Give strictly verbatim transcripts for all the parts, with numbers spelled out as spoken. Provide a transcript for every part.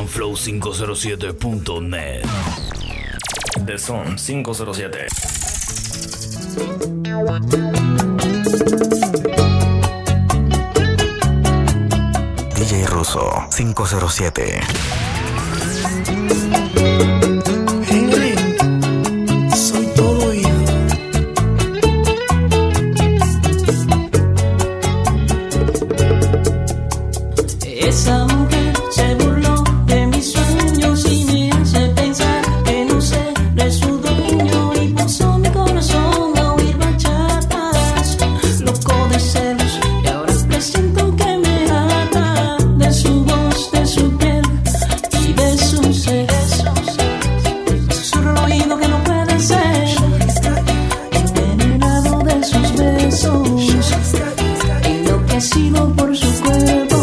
urban flow cinco cero siete punto net. The Zone cinco cero siete. D J Russo cinco cero siete. Soy todo oído. Esa mujer se burló de mis sueños y me hace pensar que no seré su dueño, y puso mi corazón a oír bachatas, loco de celos, y ahora presiento que me ata de su voz, de su piel y de sus besos. Susurro al oído que no puede ser, envenenado de sus besos, enloquecido por su cuerpo.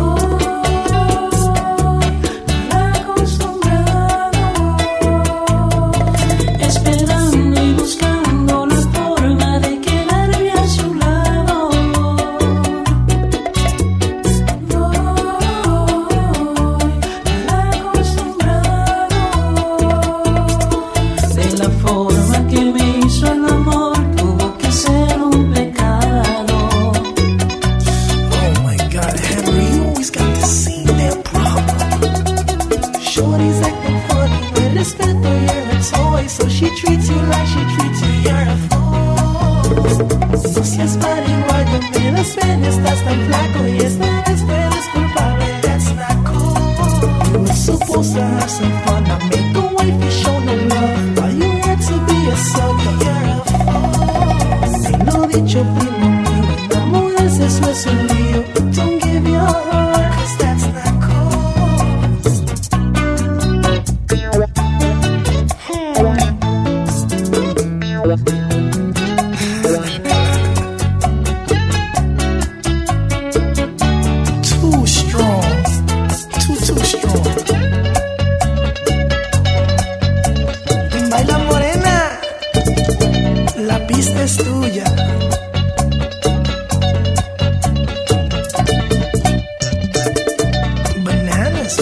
So she treats you like she treats you, you're a fool. So si es para igual que me las ven, estás tan flaco y esta vez tú eres culpable, that's not cool. You were supposed to have some fun, I make a wife, you show no love. Why you had to be a sucker, you're a fool. Ain't no dicho primo mío, enamorarse eso es un lío. Don't give your heart, cause that's not cool. Too strong, too, too strong. Baila morena, la pista es tuya. Bananas.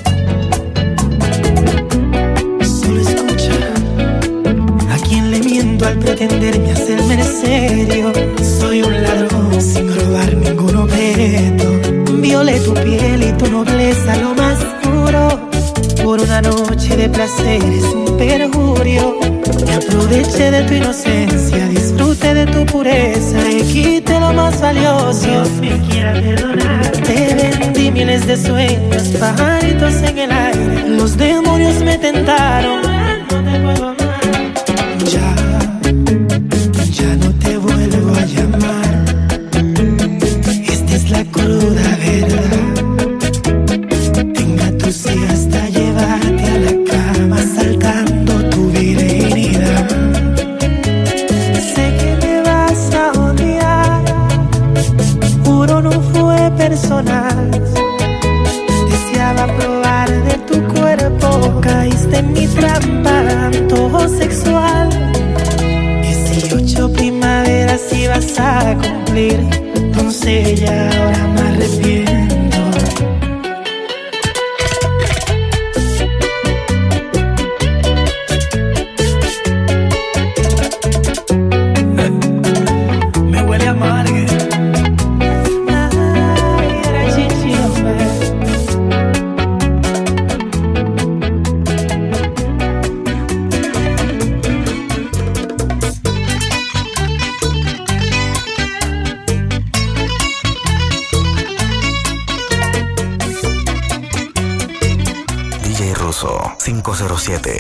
Solo escucha. ¿A quién le miento al pretenderme hacerme en serio? Soy un ladrón sin robar ningún objeto. Violé tu piel y tu nobleza lo más puro. Por una noche de placer es un perjurio. Me aproveché de tu inocencia, disfruté de tu pureza y quité lo más valioso. Dios me quiera perdonar. Te vendí miles de sueños, pajaritos en el aire. Los demonios me tentaron, no te puedo amar. Ya, ya no te vuelvo a llamar. Esta es la cruda verdad. Engatusé hasta llevarte a la cama, saltando tu virginidad. Sé que me vas a odiar, juro no fue personal. Deseaba probar de tu cuerpo, caíste en mi trampa, antojo sexual. Dieciocho primaveras ibas a cumplir, entonces ya ahora me arrepiento. Me huele a amargue. Ay, era chichi, hombre. D J Russo cinco cero siete.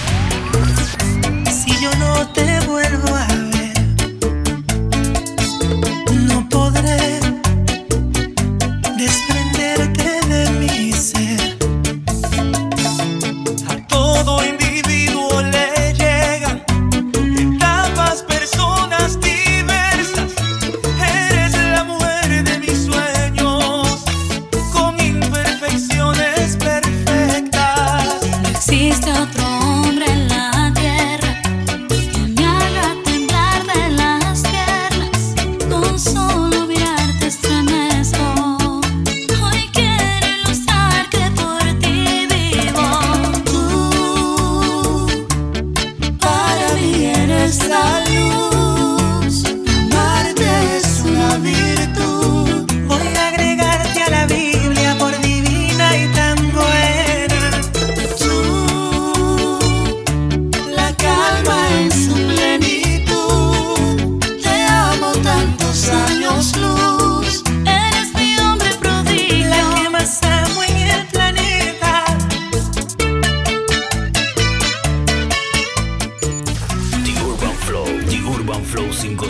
Si yo no te vuelvo a ver, no podré desprenderte de mi ser. A todo individuo le llegan etapas, personas diversas. Eres la mujer de mis sueños, con imperfecciones perfectas. No existe otro hombre en la tierra que me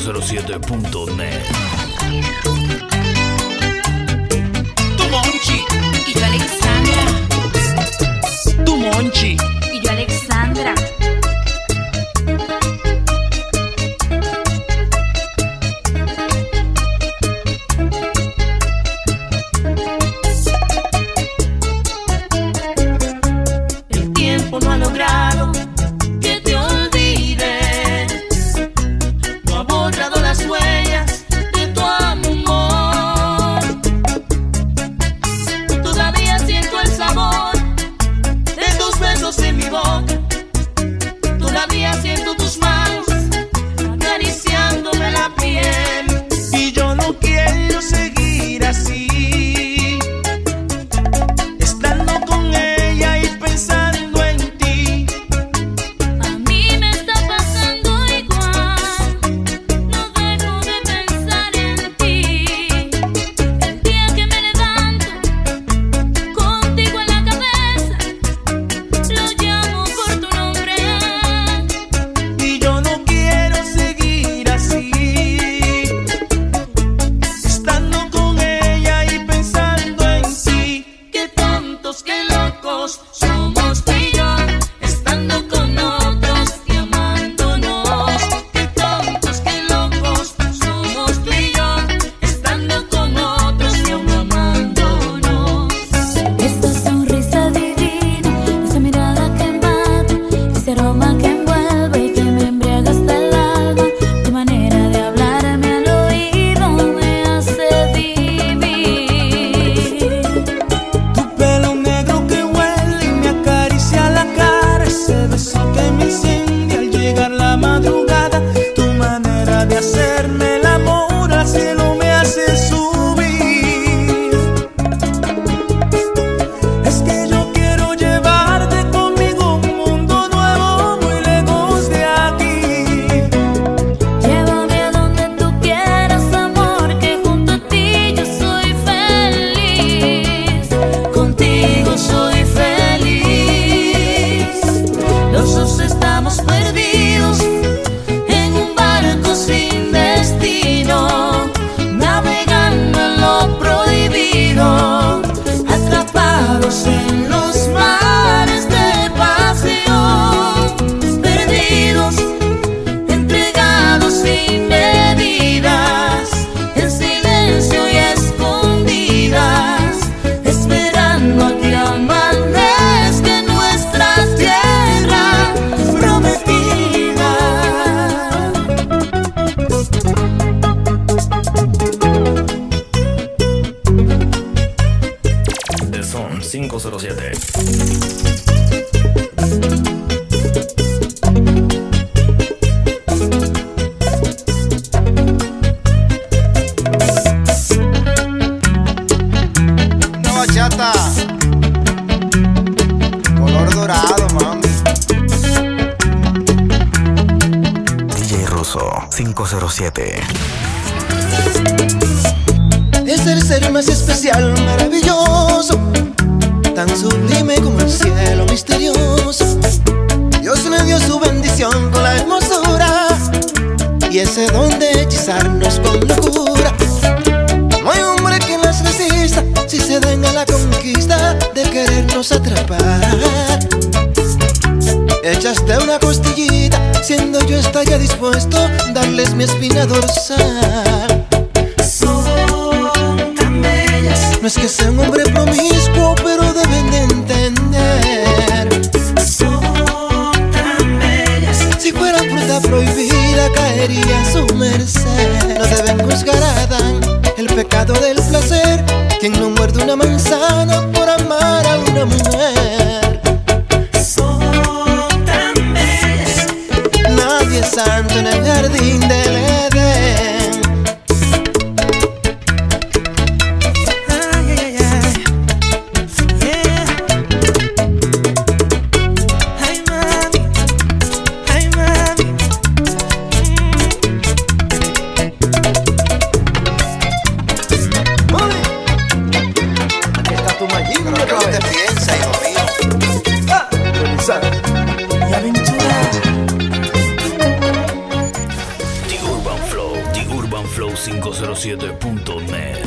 cero siete punto net. Tu Monchi Y yo Alexandra. Tu Monchi Y yo Alexandra. El tiempo no ha logrado que te olvides, no ha borrado las huellas de tu amor. Todavía siento el sabor de tus besos en mi boca, todavía siento tus manos acariciándome la piel. y yo no quiero seguir así, estando con ella y pensando en ti. A mí me está pasando igual, no dejo de pensar en ti. El día que me levanto contigo en la cabeza, lo llamo por tu nombre. Y yo no quiero seguir así, estando con ella y pensando en ti. Qué tontos, qué locos somos tú y yo, estando con otros y amándonos. Qué tontos, qué locos somos tú y yo, estando con otros y aún amándonos. Esta sonrisa divina, esa mirada que mata, ese aroma que envuelve y que me embriaga hasta el alma. Tu manera de hablarme al oído me hace vivir. Tu pelo negro que huele y me acaricia la cara, ese beso que me enciende al llegar la madrugada. Tu manera de hacerme el amor al cielo me hace subir. Es que yo quiero llevarte conmigo a un mundo nuevo muy lejos de aquí. Llévame a donde tú quieras, amor, que junto a ti yo soy feliz. Contigo soy feliz. Los dos estamos perdidos en un barco sin destino, navegando en lo prohibido, atrapados en los mares de pasión, perdidos, entregados sin medidas, en silencio y escondidas, esperando a que amanezca en nuestra tierra prometida. The Son cinco cero siete. Una bachata color dorado, mami. D J Russo cinco cero siete. Es el ser más especial, maravilloso, tan sublime como el cielo misterioso. Dios le dio su bendición con la hermosura y ese don de hechizarnos con locura. No hay hombre que las resista si se den a la conquista de querernos atrapar. Echaste una costillita, siendo yo estaría dispuesto a darles mi espina dorsal. No es que sea un hombre promiscuo, pero deben de entender. Son tan bellas. Si fuera fruta prohibida, caería a su merced. No deben juzgar a Adán el pecado del placer, quien no muerde una manzana por amar a una mujer. Son tan bellas. Nadie es santo en el jardín del Edén. urban flow cinco cero siete punto net.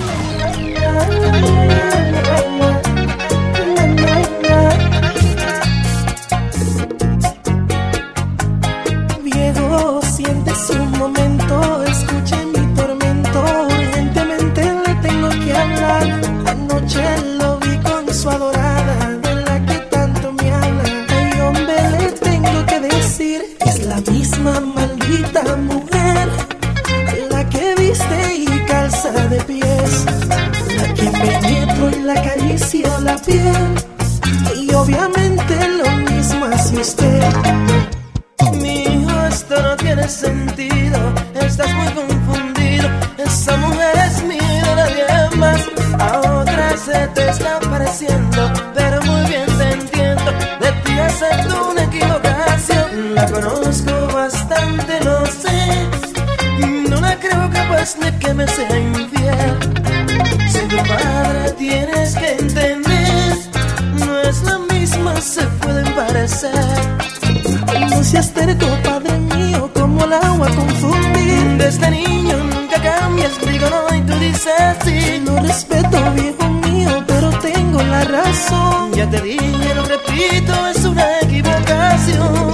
Viejo, siéntese un momento, escuche mi tormento. Urgentemente le tengo que hablar. Anoche lo vi con su adorada, de la que tanto me habla. Ay, hombre, le tengo que decir, es la misma maldita mujer, la que viste y calza de pies, la que penetro y la acaricio la piel. Y obviamente lo mismo hace usted. Mi hijo, esto no tiene sentido, estás muy confundido. Esa mujer es mía, nadie más. A otra se te está pareciendo, pero muy bien te entiendo. De ti acepto una equivocación. La conozco bastante, lo sé. No la creo capaz de que me sea infiel. Si tu padre tienes que entender, no es la misma, se pueden parecer. No seas terco, padre mío, como el agua confundir. Desde niño nunca cambias, digo no y tú dices sí. No respeto, viejo mío, pero tengo la razón. Ya te dije, lo repito, es una equivocación.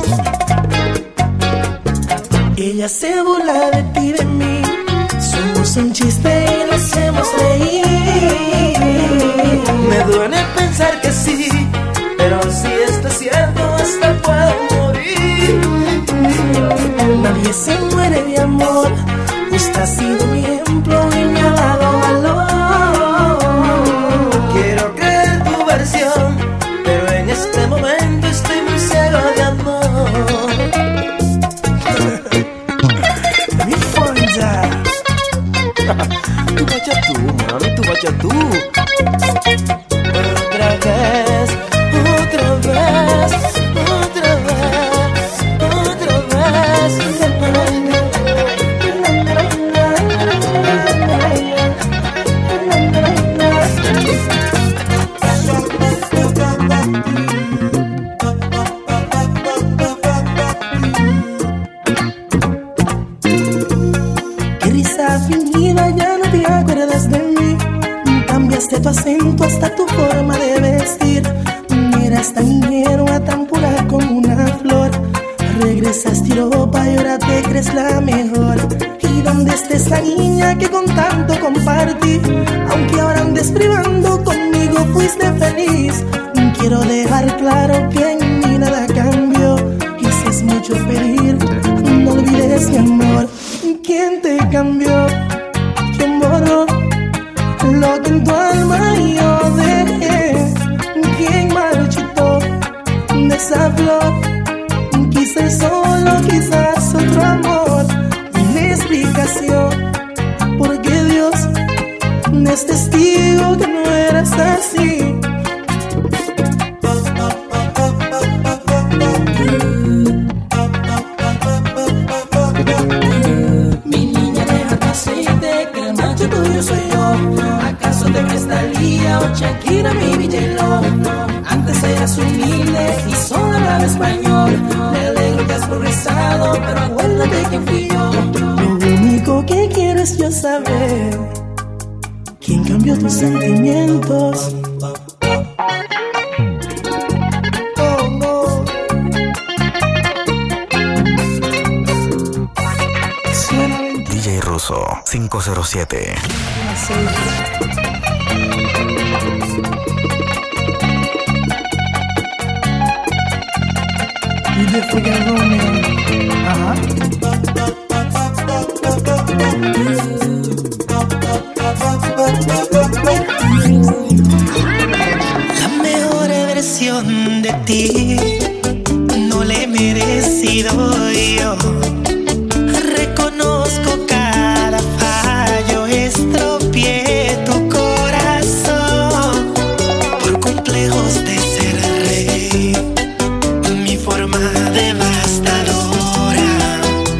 Ella se burla de ti y de mí, somos un chiste y lo hacemos reír. Me duele pensar que sí, pero si esto es cierto, hasta puedo morir. Nadie se muere de amor, usted ha sido mi ejemplo y me ha dado valor. Quiero creer tu versión, pero en este momento estoy muy ciego de amor. Mi fonda. Tú vaya tú, mami, tú vaya tú. Otra vez, otra vez, otra vez, otra vez. Qué risa fingida, ya no te acuerdas de mí. Cambiaste tu acento hasta tu forma de vestir. Eras tan ingenua, tan pura como una flor. Regresaste a Europa y ahora te crees la mejor. ¿Y dónde está esa niña que con tanto compartí? Aunque ahora andes privando, conmigo fuiste feliz. Quiero dejar claro que en mí nada cambió. Y si es mucho pedir, no olvides mi amor. ¿Quién te cambió? ¿Quién borró lo que en tu alma yo dejé? ¿Quién marchitó de esa flor? Quizás solo, quizás otro amor. Una explicación, porque Dios es testigo que no eras así. Mi niña, déjate aceite, que el macho tuyo soy yo. ¿Acaso te crees Thalía o Shakira, mi Villelo? Antes eras humilde y solo hablaba español. Me alegro que has progresado, pero acuérdate que fui yo. Lo único que quiero es yo saber quién cambió tus sentimientos. Oh, no. Suena D J Russo cinco cero siete. Y de Fuga Romeo. Ajá. La mejor versión de ti no le he merecido yo. Reconozco cada fallo, estropeé tu corazón por complejos de ser rey. Mi forma devastadora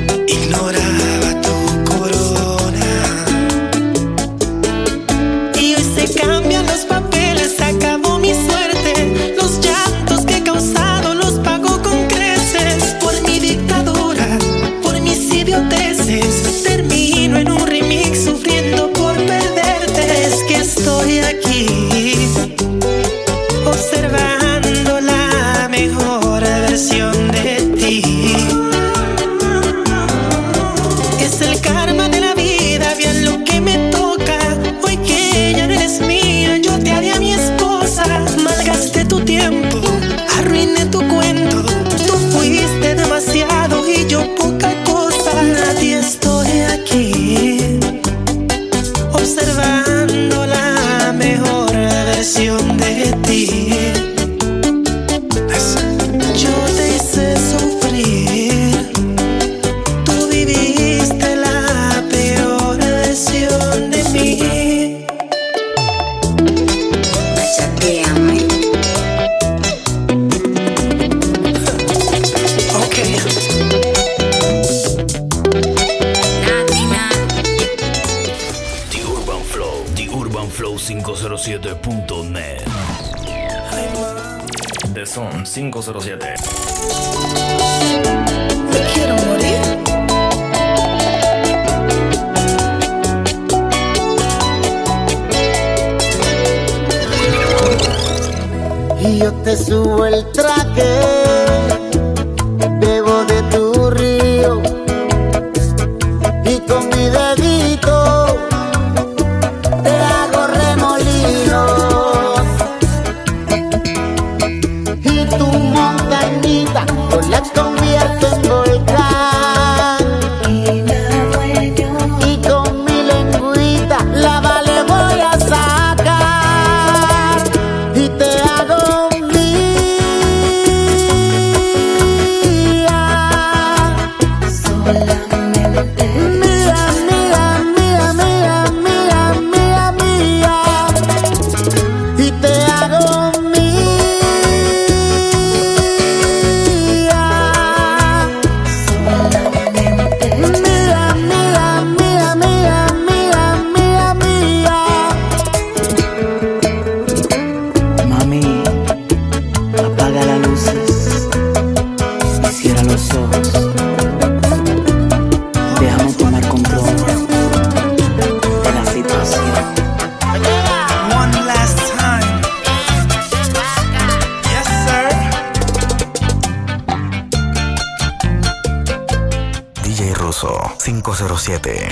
cinco cero siete punto net. The Son cinco cero siete. Me quiero morir. Y yo te subo el traje, bebo de tu río y con mi dedito te hago remolinos. Y tu montañita yo la convierto en volcán y con mi lengüita la vale voy a sacar y te hago cinco cero siete.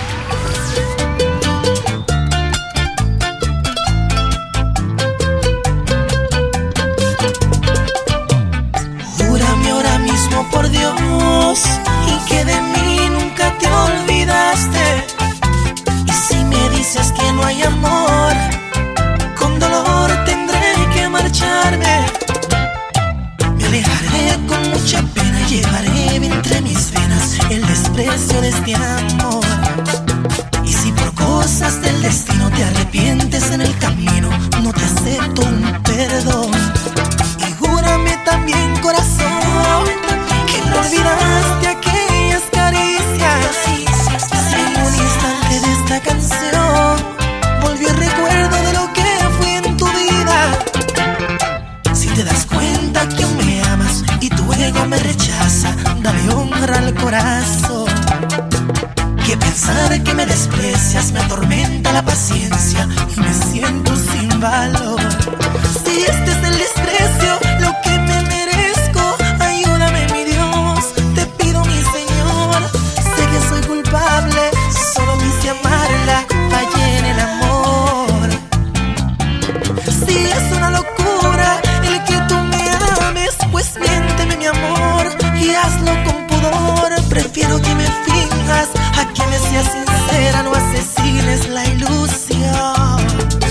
Júrame ahora mismo por Dios y que de mí nunca te olvidaste. Y si me dices que no hay amor, con dolor tendré que marcharme. Me alejaré con mucha pena, llevaré entre mis venas el desprecio de este amor. Y si por cosas del destino te arrepientes en el camino, no te acepto un perdón. Y júrame también, corazón, que no olvidaste aquellas caricias. Si en un instante de esta canción volvió el recuerdo de lo que fui en tu vida. Si te das cuenta que aún me amas y tu ego me rechaza, dale honra al corazón. Que pensar que me desprecias me atormenta la paciencia y me siento sin valor. Si este es el desprecio, lo que me merezco, ayúdame mi Dios, te pido mi Señor. Sé que soy culpable, solo quise amarla, fallé en el amor. Si es una locura el que tú me ames, pues miénteme mi amor y hazlo con pudor. Prefiero que me finjas a que me seas sincera, no asesines la ilusión.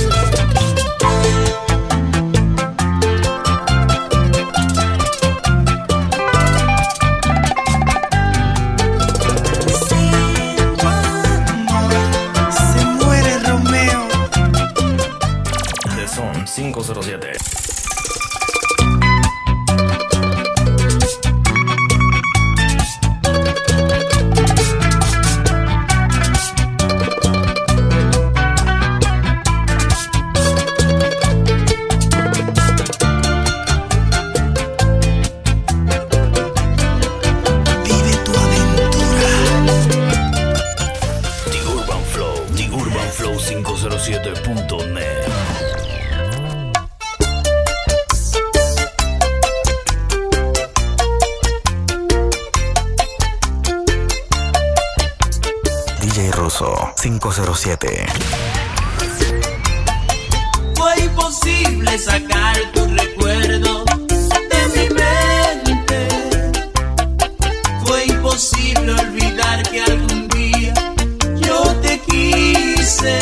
Se muere Romeo. The Son cinco cero siete. cinco cero siete punto net. D J Russo cinco cero siete. Fue imposible sacar tu recuerdo de mi mente. Fue imposible olvidar que algún día yo te quise.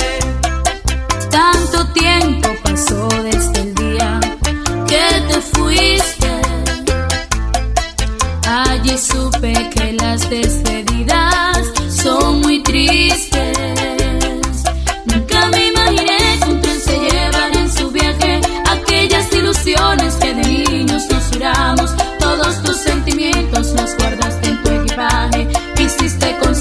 Tanto tiempo pasó desde el día que te fuiste. Allí supe que las despedidas son muy tristes. Nunca me imaginé que un tren se llevara en su viaje aquellas ilusiones que de niños nos juramos. Todos tus sentimientos los guardaste en tu equipaje. Hiciste con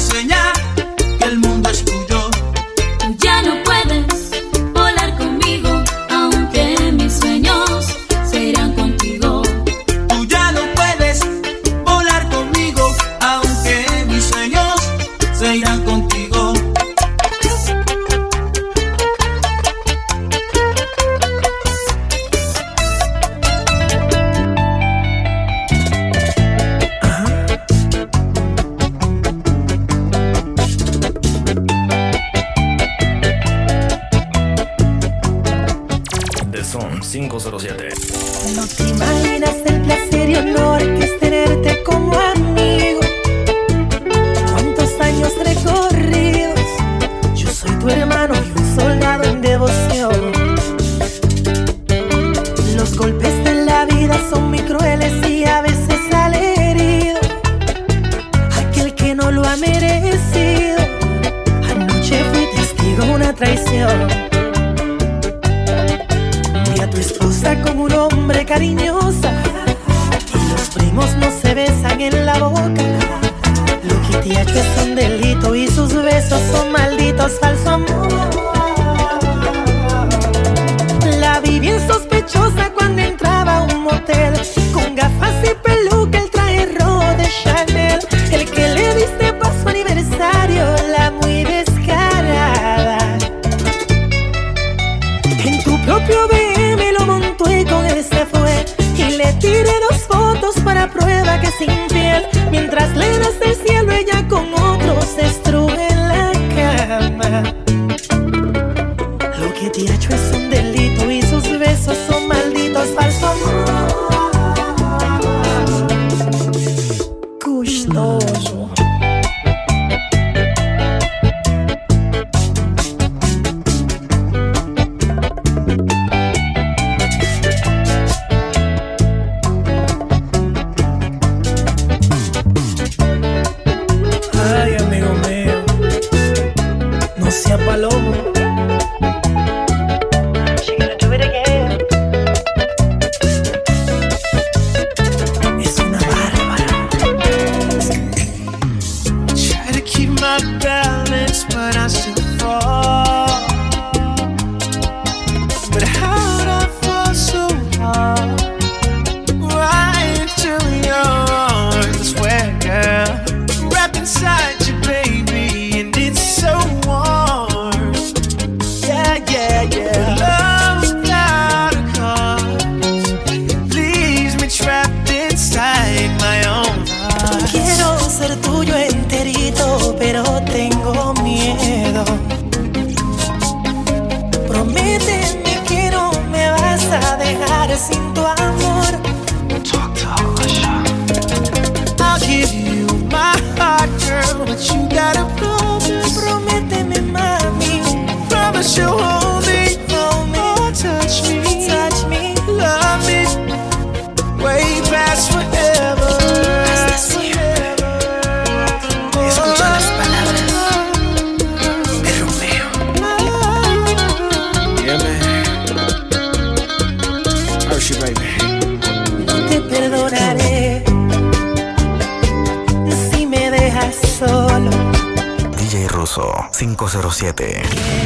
señal que el mundo es tuyo. Ya no puedes volar conmigo, aunque mis sueños se irán contigo. Tú ya no puedes volar conmigo, aunque mis sueños se irán contigo. The Son cinco cero siete. No te imaginas el placer y honor que es tenerte como amigo. Cuántos años recorridos. Yo soy tu hermano y un soldado en devoción. Los golpes de la vida son muy crueles y a veces sale herido aquel que no lo ha merecido. Anoche fui testigo de una traición. Vi a tu esposa como un hombre cariñosa y los primos no se besan en la boca. Lo que te ha hecho es un delito y sus besos son malditos, falso amor. La vi bien sospechosa cuando entraba a un motel, con gafas y peluca, el traje rojo de Chanel. El que le diste para su aniversario, la muy descarada. En tu propio B M lo montó y con él se fue. Y le tiré dos fotos para prueba que es infiel. Mientras le das del cielo, ella con otros se estruje en la cama. Lo que te ha hecho es un delito y sus besos son malditos, falso amor. Gustoso. Ay, amigo mío, no sea palomo. She gonna do it again. Es una bárbara. Try to keep my balance, but I still fall. But how'd I fall so hard? Right into your arms, where, girl, wrapped inside you, baby, and it's so warm. Yeah, yeah, yeah. Love without a cause leaves me trapped inside my own heart. Quiero ser tuyo enterito, pero tengo miedo. Prométeme que no me vas a dejar sin tu amor. I'll give you my heart, girl, but you gotta promise. Prométeme, mami. Promise you'll hold me, hold me, oh, touch me, touch me, love me, way past forever. Hasta siempre. Escucha las palabras de Romeo. Yeah, man. Hershey, baby. No te perdonaré si me dejas solo. D J Russo cinco cero siete.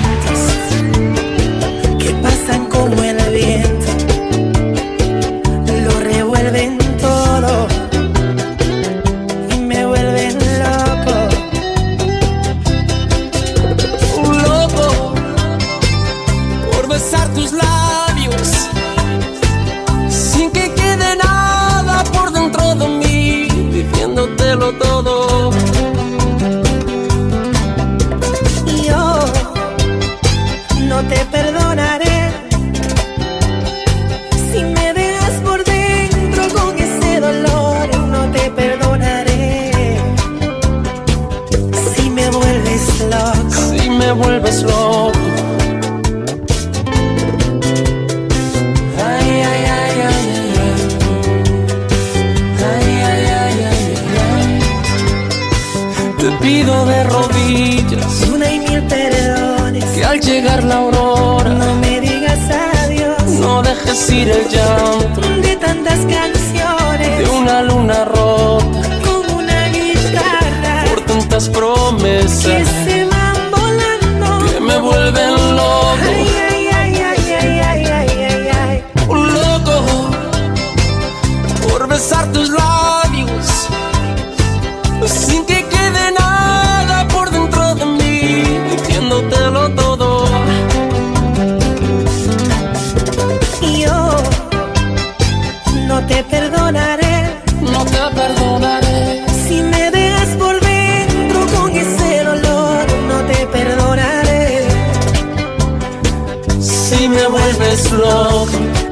Que pasan como el viento, lo revuelven todo y me vuelven loco. Un loco por besar tus labios sin que quede nada por dentro de mí, diciéndotelo todo. Y yo no te perdonaré si me dejas por dentro con ese dolor. No te perdonaré si me vuelves loco. Si me vuelves loco. Ay, ay, ay, ay, ay, ay, ay, ay, ay, ay. Te pido de rodillas Una y mil perdones, que al llegar la aurora no me digas adiós. no dejes ir el llanto De tantas canciones, de una luna rota con una guitarra, por tantas promesas la perdonaré. Si me dejas por dentro con ese dolor, no te perdonaré. Si me vuelves loco,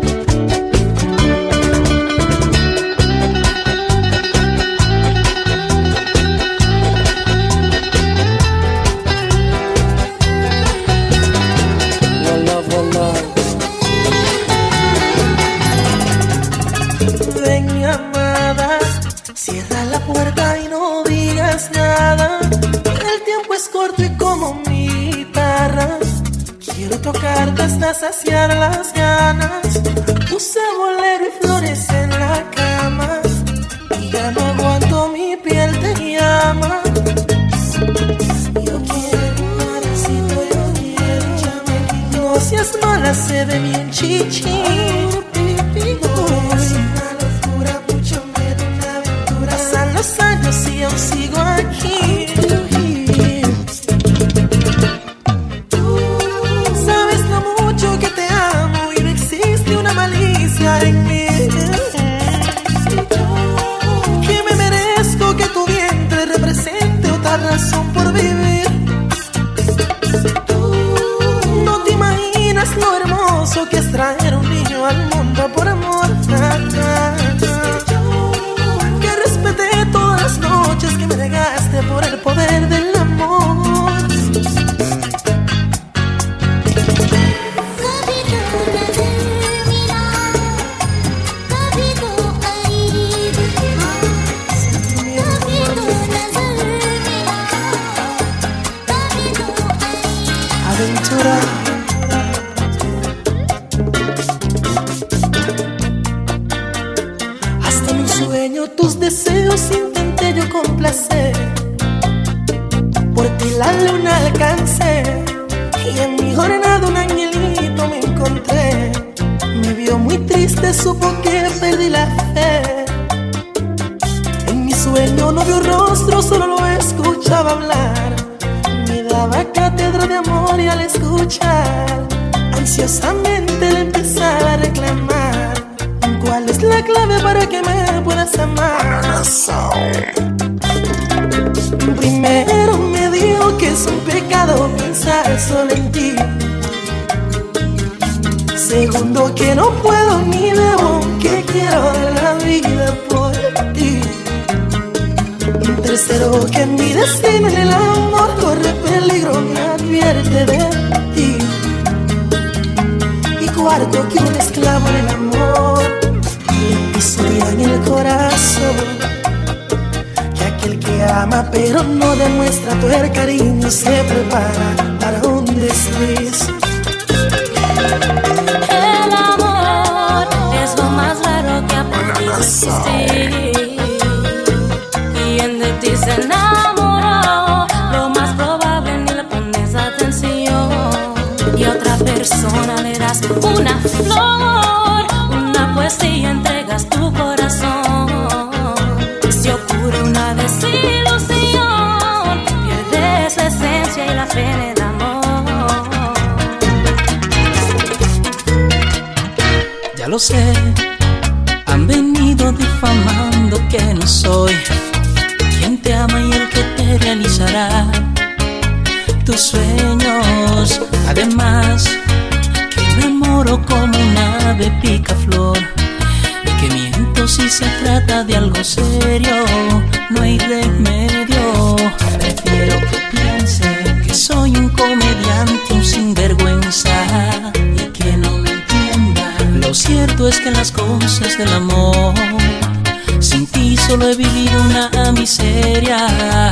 ven, mi amada, cierra la puerta y no digas nada. El tiempo es corto y como mi guitarra quiero tocarte hasta saciar las ganas. Puse bolero y flores en la cama y ya no aguanto, mi piel te llama. Yo quiero un abracito, yo quiero un chamaquito. No seas mala, se ve bien chichi. Los años y aún sigo aquí. Tú sabes lo mucho que te amo y no existe una malicia en mí. Que me merezco que tu vientre represente otra razón por vivir. No te imaginas lo hermoso que es traer un niño al mundo por amor. Todas las noches que me negaste por el poder del amor. Aventura. Hasta en un sueño tus deseos intenté yo complacer. Por ti la luna alcancé y en mi jornada un angelito me encontré. Me vio muy triste, supo que perdí la fe. En mi sueño no vio rostro, solo lo escuchaba hablar. Me daba cátedra de amor y al escuchar ansiosamente le empezaba a reclamar: ¿cuál es la clave para que me puedas amar? Primero me dijo que es un pecado pensar solo en ti. Segundo, que no puedo ni debo, que quiero dar la vida por ti. Tercero, que mi destino en el amor corre peligro, me advierte de ti. Y cuarto, que un esclavo en el amor le pisotea en el corazón. Que aquel que ama pero no demuestra todo el cariño se prepara para un desliz. El amor es lo más raro que ha podido existir. Quien de ti se enamoró, lo más probable ni le pones atención. Y a otra persona le das una flor, una poesía, entregas tu corazón. Si ocurre una desilusión, pierdes la esencia y la fe en el amor. Ya lo sé, han venido difamando que no soy quien te ama y el que te realizará tus sueños. Además, que me moro como un ave picaflor y que miento si se trata de algo serio. No hay remedio. Prefiero que piense que soy un comediante, un sinvergüenza, y que no me entienda. Lo cierto es que las cosas del amor, sin ti solo he vivido una miseria.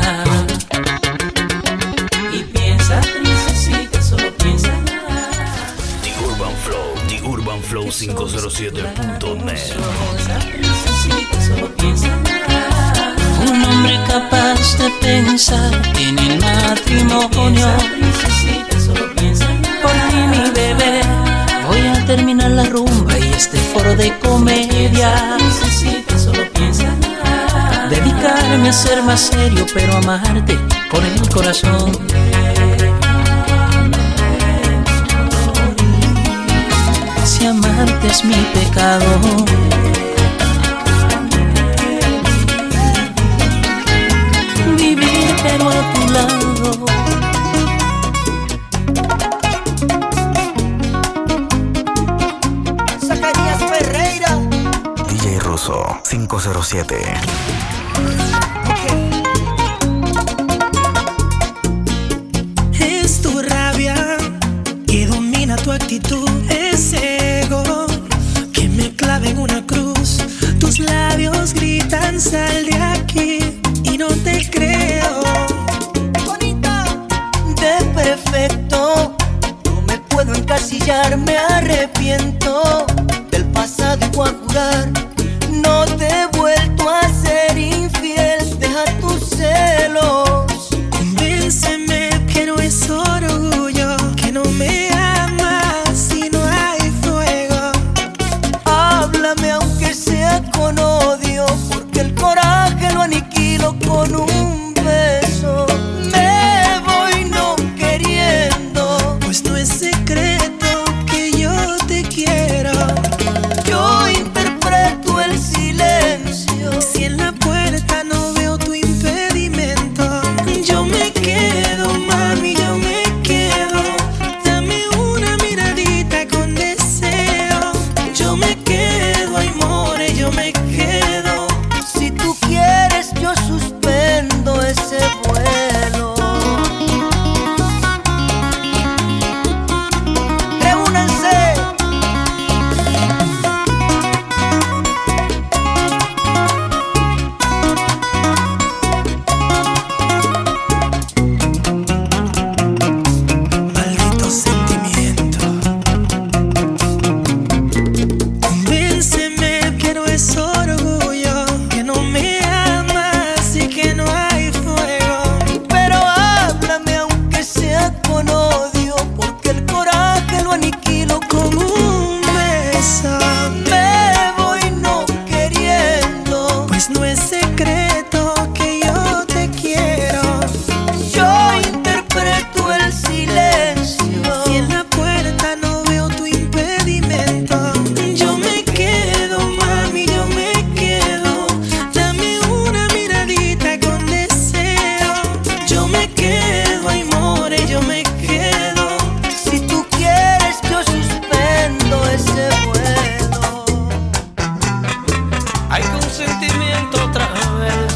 Y piensa, princesita, solo piensa. The Urban Flow, The Urban Flow cinco cero siete punto net. Princesita, solo piensa. Un hombre capaz de pensar en el matrimonio. Princesita, solo piensa. Por ti, mi bebé, voy a terminar la rumba y este foro de comedia. Princesita, solo piensa. Dedicarme a ser más serio, pero amarte con el corazón. Si amarte es mi pecado, cero siete. Es tu rabia que domina tu actitud, ese ego que me clava en una cruz. Tus labios gritan sal de aquí y no te creo. Bonita, de perfecto, no me puedo encasillar, me arrepiento del pasado y voy a jurar. No te he vuelto a ser infiel, deja tus celos. Convénceme que no es orgullo, que no me amas si no hay fuego. Háblame aunque sea con odio, porque el coraje lo aniquilo con un beso. Me voy no queriendo, pues no es secreto que yo te quiero. Yo interpreto el silencio. Si en la puerta no veo tu impedimento, yo me quedo, mami, yo me quedo. Dame una miradita con deseo. Yo me quedo, ay more, yo me quedo. Si tú quieres, yo suspendo ese vuelo. Reúnanse. Maldito sentimiento. Convénceme que no es orgullo, que no me amas y que no hay fuego. Pero háblame aunque sea con odio, porque el coraje lo aniquilo Con un beso, Me voy no queriendo, pues no es secreto que yo te quiero. yo interpreto el silencio. Si en la puerta no veo tu impedimento, yo me quedo, mami, yo me quedo. Dame una miradita con deseo. Yo me quedo, ay more, yo me quedo. Si tú quieres, yo suspendo ese vuelo. Hay consentimiento otra vez.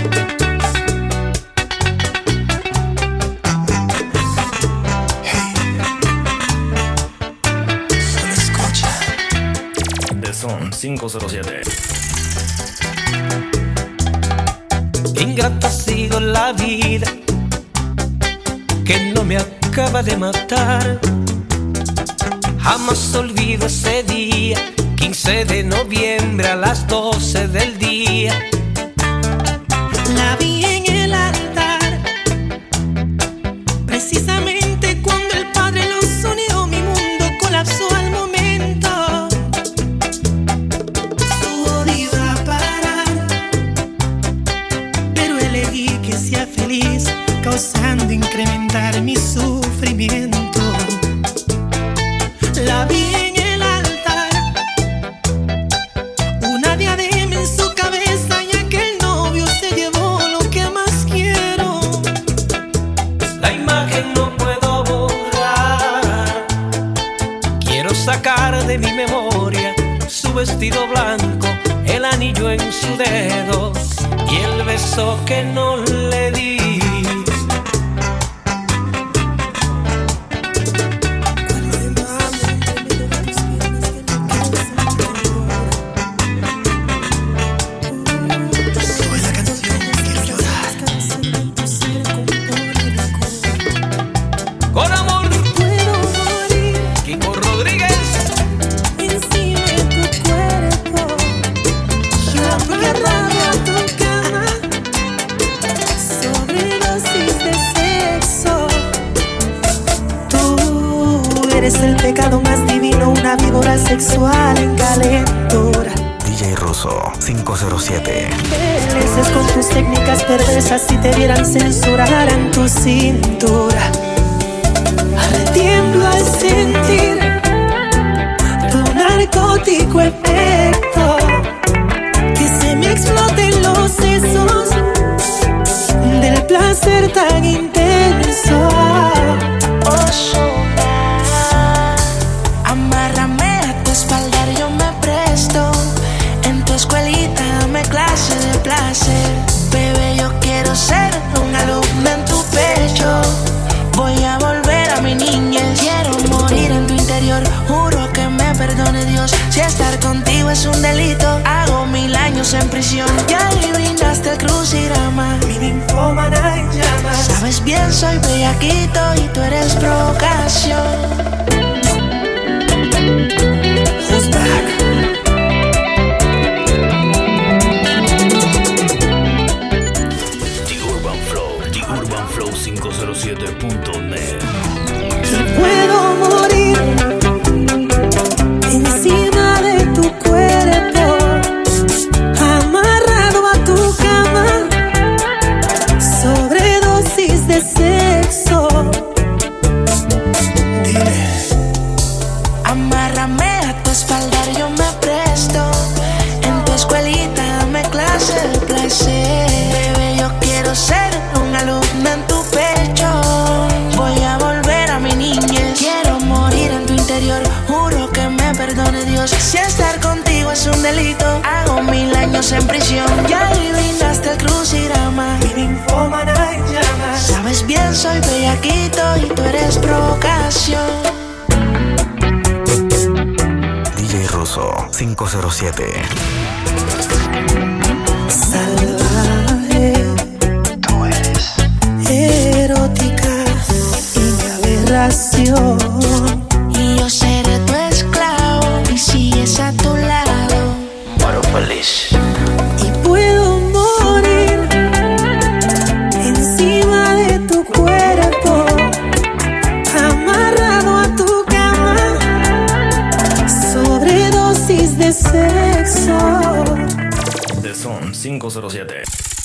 Solo escucha. The Son cinco cero siete. Ingrata ha sido la vida que no me acaba de matar. Jamás olvido ese día, quince de noviembre a las doce del día. La vi en el altar, precisamente cuando el Padre los unió. Mi mundo colapsó al momento. Su odio iba a parar, pero elegí que sea feliz, causando incrementar mi sufrimiento. La vi en el altar, una diadema en su cabeza, y aquel novio se llevó lo que más quiero. La imagen no puedo borrar. Quiero sacar de mi memoria su vestido blanco, el anillo en su dedo y el beso que no le di. Soy la canción, quiero llorar. Con amor, Puedo morir Kiko Rodríguez. encima de tu cuerpo, amarrado a tu cama, sobredosis de sexo. Tú eres el pecado más divino, una víbora sexual en calentura. D J Russo cinco cero siete. Felices con tus técnicas perversas, si te vieran censurarán tu cintura. Ahora tiemblo al sentir tu narcótico efecto, que se me exploten los sesos del placer tan intenso. Amárrame a tu espalda, yo me presto. En tu escuelita me clavo es un delito. Hago mil años en prisión. Ya adivinaste el crucigrama. Mi ninfómana en llamas. Sabes bien, soy bellaquito y tú eres provocación. Who's back? The Urban Flow, The Urban Flow cinco cero siete punto net. Y puedo morir encima de tu cuerpo, amarrado a tu cama, sobredosis de sexo. Dile. Amárrame a tu espalda, yo me presto. En tu escuelita dame clase de placer. Bebé, yo quiero ser un alumno en tu pecho. Voy a volver a mi niñez. Quiero morir en tu interior. Juro que me perdone Dios. Si estar contigo es un delito, hago mil años en prisión. Ya adivinaste el crucigrama. Mi ninfómana en llamas. Sabes bien, soy bellaquito y tú eres provocación. D J Russo cinco cero siete. Salvaje, tú eres erótica y mi aberración. Y yo seré tu esclavo y sigues a tu lado. Moro feliz. Y puedo morir encima de tu cuerpo, amarrado a tu cama, sobredosis de sexo. The Zone cinco cero siete.